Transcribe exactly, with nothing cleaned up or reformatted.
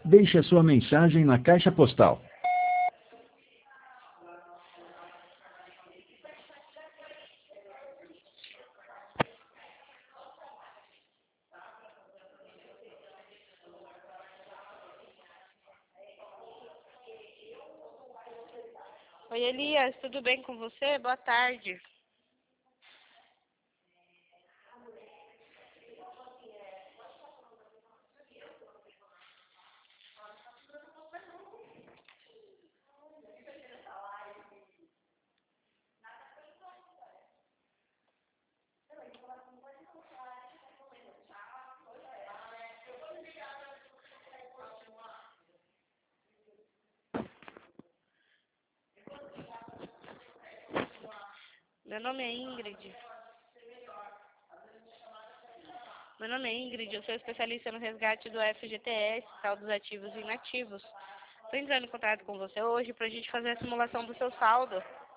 Deixe a sua mensagem na caixa postal. Oi, Elias, tudo bem com você? Boa tarde. Meu nome é Ingrid. Meu nome é Ingrid, eu sou especialista no resgate do F G T S, saldos ativos e inativos. Estou entrando em contato com você hoje para a gente fazer a simulação do seu saldo.